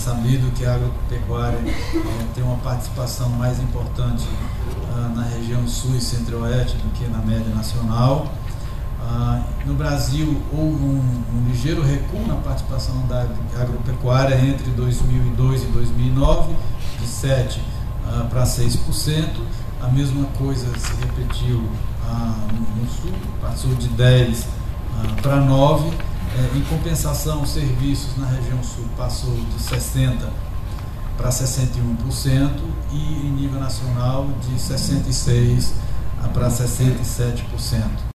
sabido que a agropecuária tem uma participação mais importante na região sul e centro-oeste do que na média nacional. No Brasil houve um ligeiro recuo na participação da agropecuária entre 2002 e 2009, de 7% para 6%. A mesma coisa se repetiu no sul, passou de 10% para 9%. Em compensação, os serviços na região sul passou de 60% para 61% e em nível nacional de 66% para 67%.